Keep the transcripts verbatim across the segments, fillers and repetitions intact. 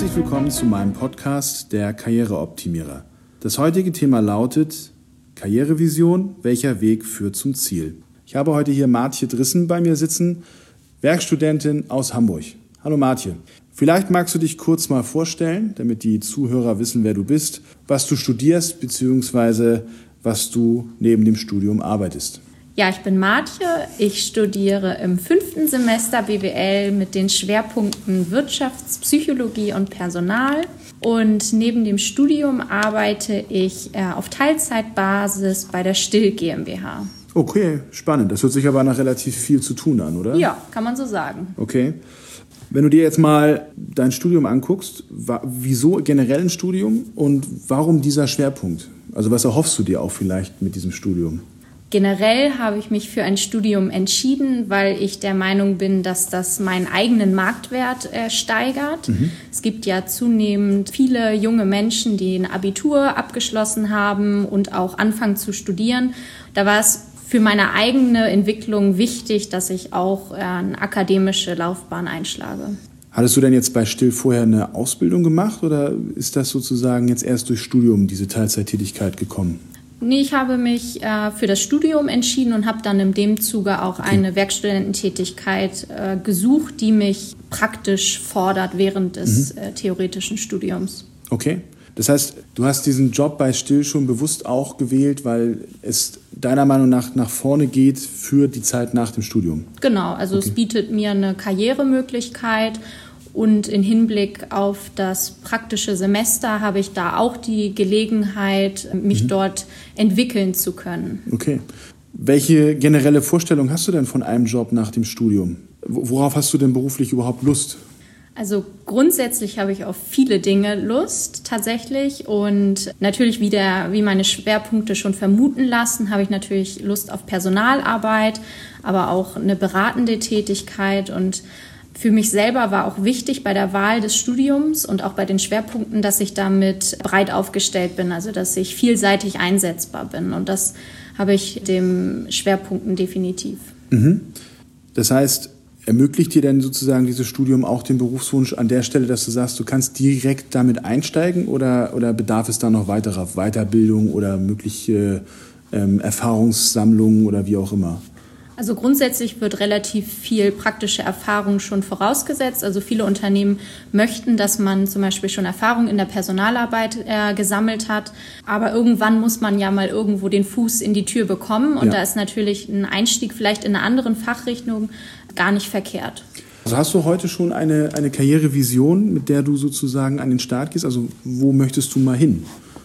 Herzlich willkommen zu meinem Podcast Der Karriereoptimierer. Das heutige Thema lautet Karrierevision, welcher Weg führt zum Ziel? Ich habe heute hier Martje Drissen bei mir sitzen, Werkstudentin aus Hamburg. Hallo Martje, vielleicht magst du dich kurz mal vorstellen, damit die Zuhörer wissen, wer du bist, was du studierst bzw. was du neben dem Studium arbeitest. Ja, ich bin Martje. Ich studiere im fünften Semester B W L mit den Schwerpunkten Wirtschaftspsychologie und Personal. Und neben dem Studium arbeite ich äh, auf Teilzeitbasis bei der Still GmbH. Okay, spannend. Das hört sich aber nach relativ viel zu tun an, oder? Ja, kann man so sagen. Okay. Wenn du dir jetzt mal dein Studium anguckst, wa- wieso generell ein Studium und warum dieser Schwerpunkt? Also was erhoffst du dir auch vielleicht mit diesem Studium? Generell habe ich mich für ein Studium entschieden, weil ich der Meinung bin, dass das meinen eigenen Marktwert äh, steigert. Mhm. Es gibt ja zunehmend viele junge Menschen, die ein Abitur abgeschlossen haben und auch anfangen zu studieren. Da war es für meine eigene Entwicklung wichtig, dass ich auch äh, eine akademische Laufbahn einschlage. Hattest du denn jetzt bei Still vorher eine Ausbildung gemacht oder ist das sozusagen jetzt erst durch Studium diese Teilzeittätigkeit gekommen? Nee, ich habe mich äh, für das Studium entschieden und habe dann in dem Zuge auch Okay. eine Werkstudententätigkeit äh, gesucht, die mich praktisch fordert während des mhm. äh, theoretischen Studiums. Okay. Das heißt, du hast diesen Job bei Still schon bewusst auch gewählt, weil es deiner Meinung nach nach vorne geht für die Zeit nach dem Studium? Genau, also Okay. es bietet mir eine Karrieremöglichkeit. Und in Hinblick auf das praktische Semester habe ich da auch die Gelegenheit, mich mhm. dort entwickeln zu können. Okay. Welche generelle Vorstellung hast du denn von einem Job nach dem Studium? Worauf hast du denn beruflich überhaupt Lust? Also grundsätzlich habe ich auf viele Dinge Lust tatsächlich und natürlich, wie, der, wie meine Schwerpunkte schon vermuten lassen, habe ich natürlich Lust auf Personalarbeit, aber auch eine beratende Tätigkeit. Und für mich selber war auch wichtig bei der Wahl des Studiums und auch bei den Schwerpunkten, dass ich damit breit aufgestellt bin, also dass ich vielseitig einsetzbar bin. Und das habe ich den Schwerpunkten definitiv. Mhm. Das heißt, ermöglicht dir denn sozusagen dieses Studium auch den Berufswunsch an der Stelle, dass du sagst, du kannst direkt damit einsteigen oder, oder bedarf es da noch weiterer Weiterbildung oder mögliche ähm, Erfahrungssammlungen oder wie auch immer? Also grundsätzlich wird relativ viel praktische Erfahrung schon vorausgesetzt. Also viele Unternehmen möchten, dass man zum Beispiel schon Erfahrung in der Personalarbeit äh, gesammelt hat. Aber irgendwann muss man ja mal irgendwo den Fuß in die Tür bekommen. Und ja. da ist natürlich ein Einstieg vielleicht in eine andere Fachrichtung gar nicht verkehrt. Also hast du heute schon eine, eine Karrierevision, mit der du sozusagen an den Start gehst? Also wo möchtest du mal hin?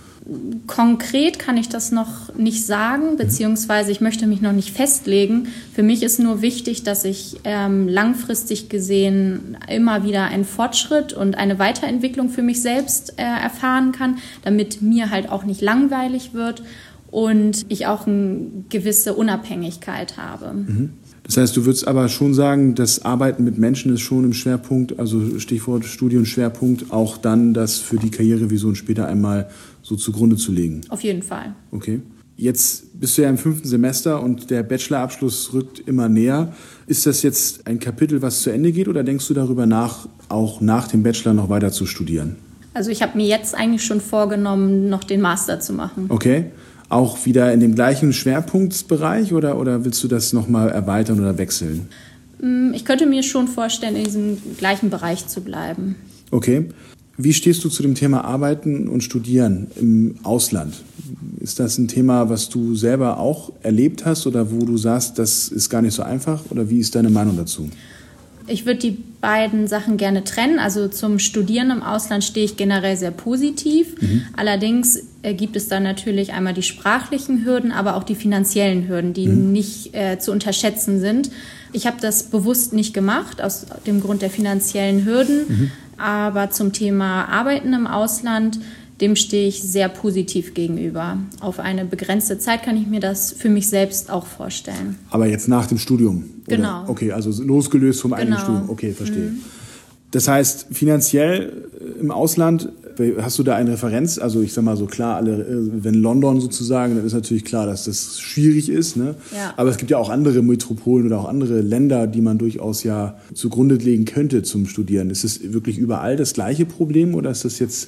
Konkret kann ich das noch nicht sagen, beziehungsweise ich möchte mich noch nicht festlegen. Für mich ist nur wichtig, dass ich ähm, langfristig gesehen immer wieder einen Fortschritt und eine Weiterentwicklung für mich selbst äh, erfahren kann, damit mir halt auch nicht langweilig wird und ich auch eine gewisse Unabhängigkeit habe. Mhm. Das heißt, du würdest aber schon sagen, das Arbeiten mit Menschen ist schon im Schwerpunkt, also Stichwort Studienschwerpunkt, auch dann das für die Karrierevision später einmal so zugrunde zu legen. Auf jeden Fall. Okay. Jetzt bist du ja im fünften Semester und der Bachelorabschluss rückt immer näher. Ist das jetzt ein Kapitel, was zu Ende geht oder denkst du darüber nach, auch nach dem Bachelor noch weiter zu studieren? Also ich habe mir jetzt eigentlich schon vorgenommen, noch den Master zu machen. Okay. Auch wieder in dem gleichen Schwerpunktsbereich oder, oder willst du das nochmal erweitern oder wechseln? Ich könnte mir schon vorstellen, in diesem gleichen Bereich zu bleiben. Okay. Wie stehst du zu dem Thema Arbeiten und Studieren im Ausland? Ist das ein Thema, was du selber auch erlebt hast oder wo du sagst, das ist gar nicht so einfach? Oder wie ist deine Meinung dazu? Ich würde die beiden Sachen gerne trennen. Also zum Studieren im Ausland stehe ich generell sehr positiv. Mhm. Allerdings äh, gibt es dann natürlich einmal die sprachlichen Hürden, aber auch die finanziellen Hürden, die mhm. nicht äh, zu unterschätzen sind. Ich habe das bewusst nicht gemacht, aus dem Grund der finanziellen Hürden. Mhm. Aber zum Thema Arbeiten im Ausland, dem stehe ich sehr positiv gegenüber. Auf eine begrenzte Zeit kann ich mir das für mich selbst auch vorstellen. Aber jetzt nach dem Studium? Oder? Genau. Okay, also losgelöst vom genau. eigenen Studium. Okay, verstehe. Mhm. Das heißt, finanziell im Ausland Hast du da eine Referenz? Also ich sag mal so klar, alle, wenn London sozusagen, dann ist natürlich klar, dass das schwierig ist. Ne? Ja. Aber es gibt ja auch andere Metropolen oder auch andere Länder, die man durchaus ja zugrunde legen könnte zum Studieren. Ist es wirklich überall das gleiche Problem oder ist das jetzt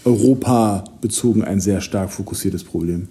europabezogen ein sehr stark fokussiertes Problem?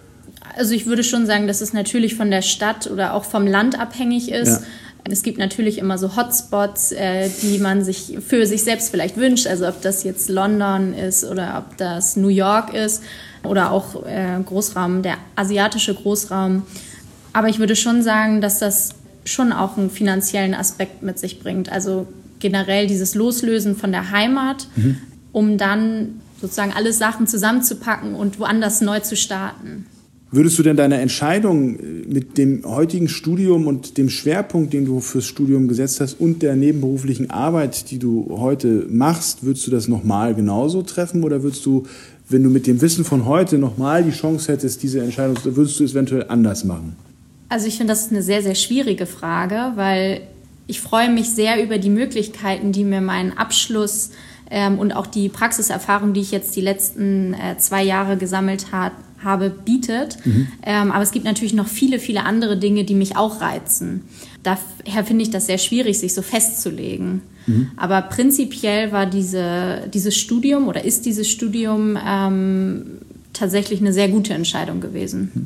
Also ich würde schon sagen, dass es natürlich von der Stadt oder auch vom Land abhängig ist. Ja. Es gibt natürlich immer so Hotspots, äh, die man sich für sich selbst vielleicht wünscht. Also ob das jetzt London ist oder ob das New York ist oder auch äh, Großraum, der asiatische Großraum. Aber ich würde schon sagen, dass das schon auch einen finanziellen Aspekt mit sich bringt. Also generell dieses Loslösen von der Heimat, mhm. um dann sozusagen alle Sachen zusammenzupacken und woanders neu zu starten. Würdest du denn deine Entscheidung mit dem heutigen Studium und dem Schwerpunkt, den du fürs Studium gesetzt hast und der nebenberuflichen Arbeit, die du heute machst, würdest du das nochmal genauso treffen oder würdest du, wenn du mit dem Wissen von heute nochmal die Chance hättest, diese Entscheidung, würdest du es eventuell anders machen? Also ich finde, das ist eine sehr, sehr schwierige Frage, weil ich freue mich sehr über die Möglichkeiten, die mir mein Abschluss ähm, und auch die Praxiserfahrung, die ich jetzt die letzten äh, zwei Jahre gesammelt habe, habe, bietet. Mhm. Ähm, aber es gibt natürlich noch viele, viele andere Dinge, die mich auch reizen. Daher finde ich das sehr schwierig, sich so festzulegen. Mhm. Aber prinzipiell war diese, dieses Studium oder ist dieses Studium ähm, tatsächlich eine sehr gute Entscheidung gewesen. Mhm.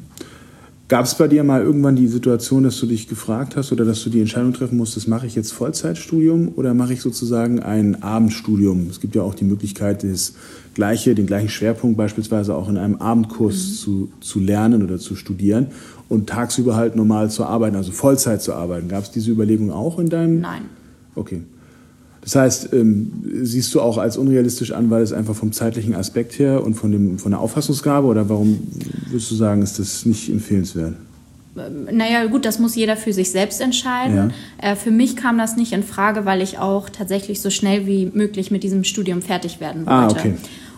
Gab es bei dir mal irgendwann die Situation, dass du dich gefragt hast oder dass du die Entscheidung treffen musstest, mache ich jetzt Vollzeitstudium oder mache ich sozusagen ein Abendstudium? Es gibt ja auch die Möglichkeit, das gleiche, den gleichen Schwerpunkt beispielsweise auch in einem Abendkurs mhm. zu, zu lernen oder zu studieren und tagsüber halt normal zu arbeiten, also Vollzeit zu arbeiten. Gab es diese Überlegung auch in deinem? Nein. Okay. Das heißt, ähm, siehst du auch als unrealistisch an, weil es einfach vom zeitlichen Aspekt her und von, dem, von der Auffassungsgabe oder warum würdest du sagen, ist das nicht empfehlenswert? Naja, gut, das muss jeder für sich selbst entscheiden. Ja. Äh, für mich kam das nicht in Frage, weil ich auch tatsächlich so schnell wie möglich mit diesem Studium fertig werden wollte. Ah, okay.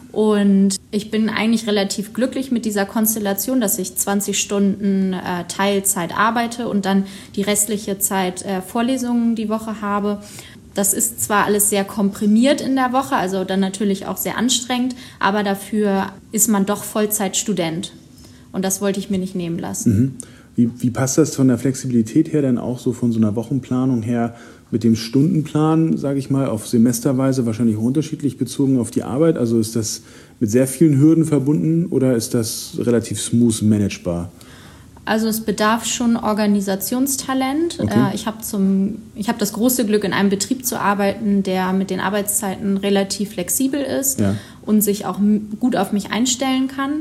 Und ich bin eigentlich relativ glücklich mit dieser Konstellation, dass ich zwanzig Stunden äh, Teilzeit arbeite und dann die restliche Zeit äh, Vorlesungen die Woche habe. Das ist zwar alles sehr komprimiert in der Woche, also dann natürlich auch sehr anstrengend, aber dafür ist man doch Vollzeitstudent. Und das wollte ich mir nicht nehmen lassen. Mhm. Wie, wie passt das von der Flexibilität her denn auch so von so einer Wochenplanung her mit dem Stundenplan, sage ich mal, auf Semesterweise wahrscheinlich unterschiedlich bezogen auf die Arbeit? Also ist das mit sehr vielen Hürden verbunden oder ist das relativ smooth managebar? Also es bedarf schon Organisationstalent. Okay. Ich habe zum, ich habe das große Glück, in einem Betrieb zu arbeiten, der mit den Arbeitszeiten relativ flexibel ist ja. und sich auch gut auf mich einstellen kann.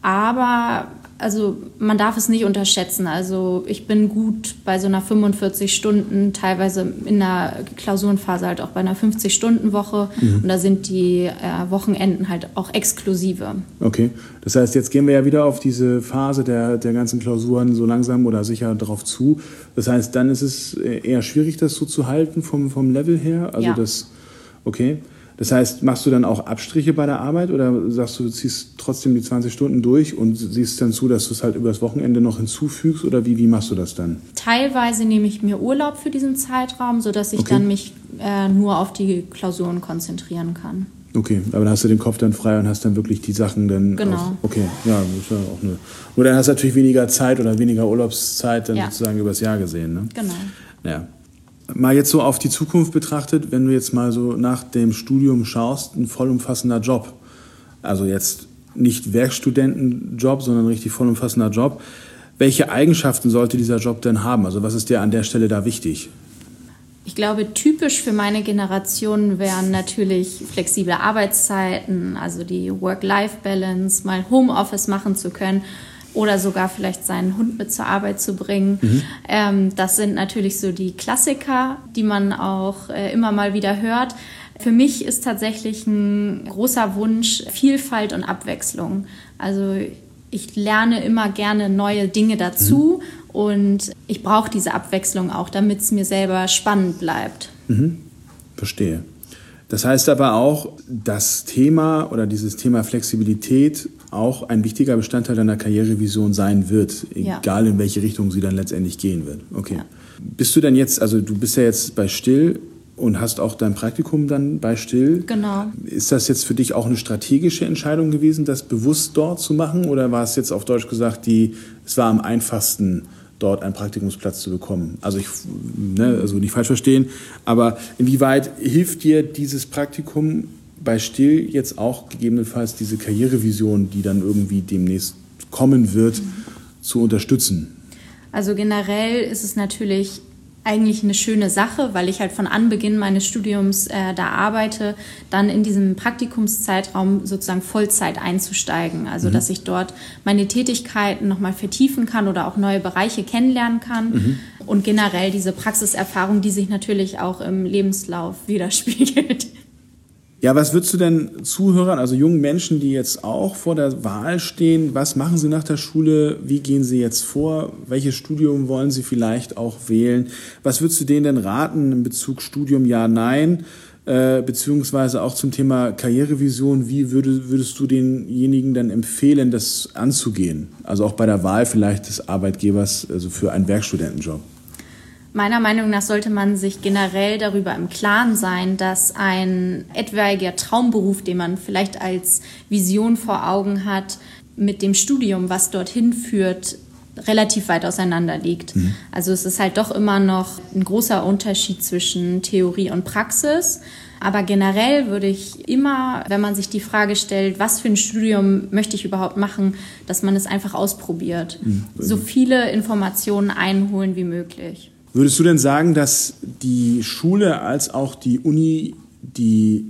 Aber also man darf es nicht unterschätzen. Also ich bin gut bei so einer fünfundvierzig Stunden, teilweise in der Klausurenphase halt auch bei einer fünfzig-Stunden-Woche. Mhm. Und da sind die äh, Wochenenden halt auch exklusive. Okay, das heißt, jetzt gehen wir ja wieder auf diese Phase der, der ganzen Klausuren so langsam oder sicher drauf zu. Das heißt, dann ist es eher schwierig, das so zu halten vom, vom Level her? Also ja. das, okay. Das heißt, machst du dann auch Abstriche bei der Arbeit oder sagst du, du ziehst trotzdem die zwanzig Stunden durch und siehst dann zu, dass du es halt über das Wochenende noch hinzufügst oder wie, wie machst du das dann? Teilweise nehme ich mir Urlaub für diesen Zeitraum, sodass ich okay. dann mich äh, nur auf die Klausuren konzentrieren kann. Okay, aber dann hast du den Kopf dann frei und hast dann wirklich die Sachen dann... Genau. Auf, okay, ja, das ist ja auch eine... Nur dann hast du natürlich weniger Zeit oder weniger Urlaubszeit dann ja. sozusagen übers Jahr gesehen, ne? Genau. Ja. Mal jetzt so auf die Zukunft betrachtet, wenn du jetzt mal so nach dem Studium schaust, ein vollumfassender Job. Also jetzt nicht Werkstudentenjob, sondern ein richtig vollumfassender Job. Welche Eigenschaften sollte dieser Job denn haben? Also was ist dir an der Stelle da wichtig? Ich glaube, typisch für meine Generation wären natürlich flexible Arbeitszeiten, also die Work-Life-Balance, mal Homeoffice machen zu können. Oder sogar vielleicht seinen Hund mit zur Arbeit zu bringen. Mhm. Ähm, das sind natürlich so die Klassiker, die man auch äh, immer mal wieder hört. Für mich ist tatsächlich ein großer Wunsch Vielfalt und Abwechslung. Also ich lerne immer gerne neue Dinge dazu mhm. und ich brauche diese Abwechslung auch, damit es mir selber spannend bleibt. Mhm. Verstehe. Das heißt aber auch, das Thema oder dieses Thema Flexibilität auch ein wichtiger Bestandteil deiner Karrierevision sein wird, egal ja. in welche Richtung sie dann letztendlich gehen wird. Okay. Ja. Bist du denn jetzt, also du bist ja jetzt bei Still und hast auch dein Praktikum dann bei Still. Genau. Ist das jetzt für dich auch eine strategische Entscheidung gewesen, das bewusst dort zu machen? Oder war es jetzt auf Deutsch gesagt, die, es war am einfachsten, dort einen Praktikumsplatz zu bekommen? Also, ich, ne, also nicht falsch verstehen, aber inwieweit hilft dir dieses Praktikum bei Still jetzt auch gegebenenfalls diese Karrierevision, die dann irgendwie demnächst kommen wird, mhm. zu unterstützen? Also generell ist es natürlich eigentlich eine schöne Sache, weil ich halt von Anbeginn meines Studiums äh, da arbeite, dann in diesem Praktikumszeitraum sozusagen Vollzeit einzusteigen. Also mhm. dass ich dort meine Tätigkeiten nochmal vertiefen kann oder auch neue Bereiche kennenlernen kann. Mhm. Und generell diese Praxiserfahrung, die sich natürlich auch im Lebenslauf widerspiegelt. Ja, was würdest du denn Zuhörern, also jungen Menschen, die jetzt auch vor der Wahl stehen, was machen sie nach der Schule, wie gehen sie jetzt vor, welches Studium wollen sie vielleicht auch wählen? Was würdest du denen denn raten in Bezug Studium ja, nein, äh, beziehungsweise auch zum Thema Karrierevision, wie würde, würdest du denjenigen dann empfehlen, das anzugehen? Also auch bei der Wahl vielleicht des Arbeitgebers, also für einen Werkstudentenjob. Meiner Meinung nach sollte man sich generell darüber im Klaren sein, dass ein etwaiger Traumberuf, den man vielleicht als Vision vor Augen hat, mit dem Studium, was dorthin führt, relativ weit auseinander liegt. Mhm. Also es ist halt doch immer noch ein großer Unterschied zwischen Theorie und Praxis. Aber generell würde ich immer, wenn man sich die Frage stellt, was für ein Studium möchte ich überhaupt machen, dass man es einfach ausprobiert. Mhm. So viele Informationen einholen wie möglich. Würdest du denn sagen, dass die Schule als auch die Uni die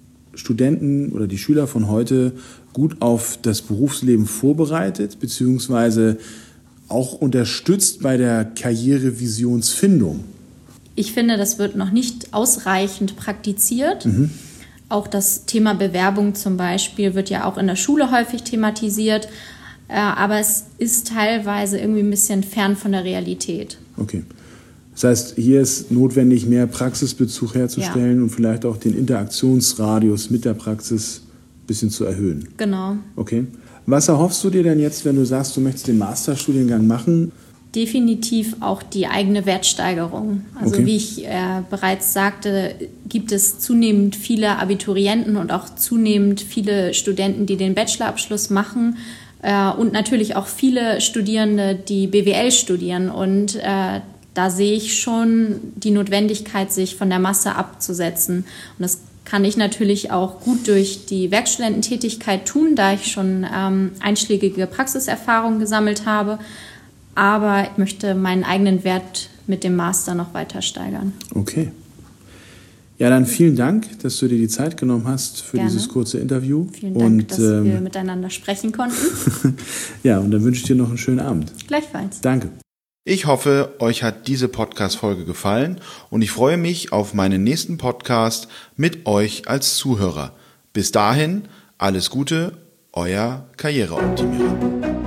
Studenten oder die Schüler von heute gut auf das Berufsleben vorbereitet, beziehungsweise auch unterstützt bei der Karrierevisionsfindung? Ich finde, das wird noch nicht ausreichend praktiziert. Mhm. Auch das Thema Bewerbung zum Beispiel wird ja auch in der Schule häufig thematisiert. Aber es ist teilweise irgendwie ein bisschen fern von der Realität. Okay. Das heißt, hier ist notwendig, mehr Praxisbezug herzustellen ja. und vielleicht auch den Interaktionsradius mit der Praxis ein bisschen zu erhöhen. Genau. Okay. Was erhoffst du dir denn jetzt, wenn du sagst, du möchtest den Masterstudiengang machen? Definitiv auch die eigene Wertsteigerung. Also okay. wie ich äh, bereits sagte, gibt es zunehmend viele Abiturienten und auch zunehmend viele Studenten, die den Bachelorabschluss machen. Äh, und natürlich auch viele Studierende, die B W L studieren. Und äh, da sehe ich schon die Notwendigkeit, sich von der Masse abzusetzen. Und das kann ich natürlich auch gut durch die Werkstudententätigkeit tun, da ich schon ähm, einschlägige Praxiserfahrung gesammelt habe. Aber ich möchte meinen eigenen Wert mit dem Master noch weiter steigern. Okay. Ja, dann vielen Dank, dass du dir die Zeit genommen hast für Gerne. Dieses kurze Interview. Vielen Dank, und, dass ähm, wir miteinander sprechen konnten. Ja, und dann wünsche ich dir noch einen schönen Abend. Gleichfalls. Danke. Ich hoffe, euch hat diese Podcast-Folge gefallen und ich freue mich auf meinen nächsten Podcast mit euch als Zuhörer. Bis dahin, alles Gute, euer Karriereoptimierer.